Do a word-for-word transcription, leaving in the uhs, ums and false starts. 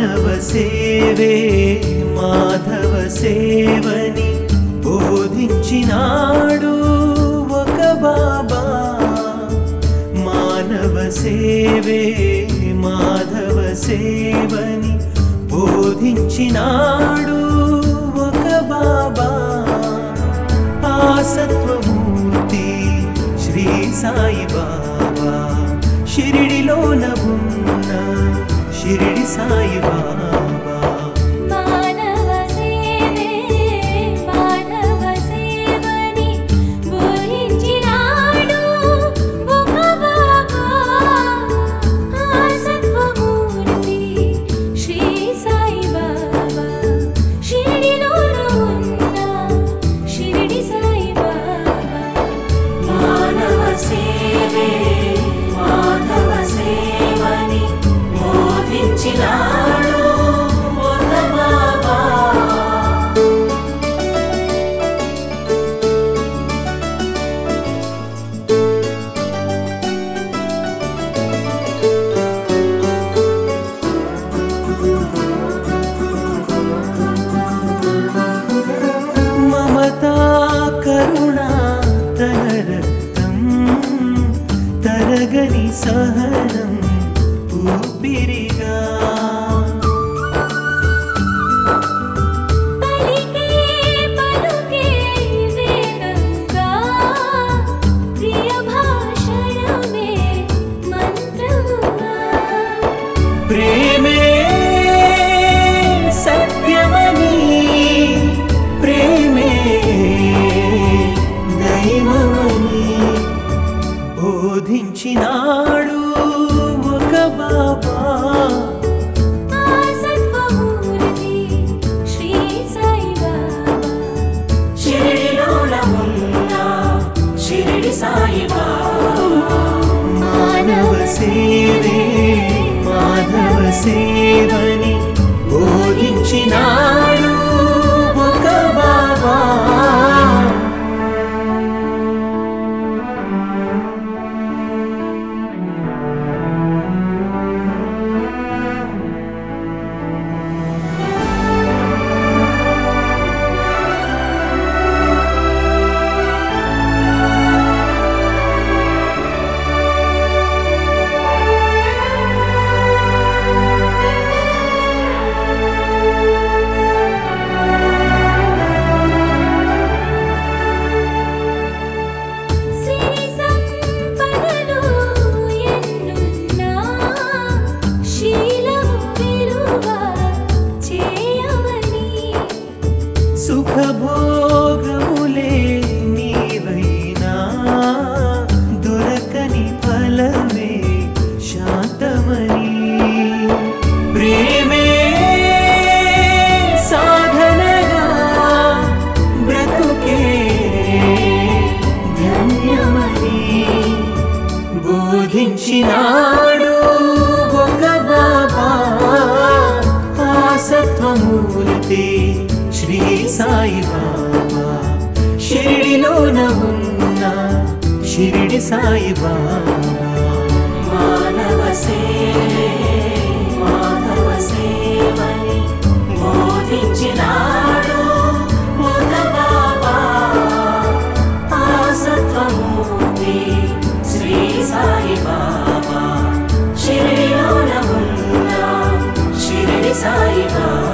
మానవ సేవే మాధవ సేవని బోధించినాడు ఒక బాబా. మానవ సేవే మాధవ సేవని బోధించినాడు ఒక బాబా. ఆ సత్వమూర్తి శ్రీ సాయి బాబా, షిరిడిలోన ఉన్న షిరిడి సాయి బాబా. కరుణా తన రక్తం తరగని సహనం ఊపిరిగా ప్రేమే సత్యమని ప్రేమే దైవమని బోధించినాడు ఒక బాబా. షిరిడిలోన ఉన్న షిరిడి సాయి బాబా. మానవ సేవే మాధవ సేవని బోధించినాడు ఒక బాబా. సుఖభోగములే నీవైనా దొరకని ఫలమే శాంతమని ప్రేమే సాధనగా బ్రతుకే ధన్యమని బోధించినాడు ఒక బాబా. ఆ సత్వమూర్తి శ్రీ సాయి బాబా, షిరిడిలోన ఉన్న షిరిడి సాయి బాబా. మానవ సేవే మాధవ సేవని బోధించినాడు ఒక బాబా. ఆ సత్వమూర్తి శ్రీ సాయి బాబా, షిరిడిలోన ఉన్న షిరిడి సాయి బాబా.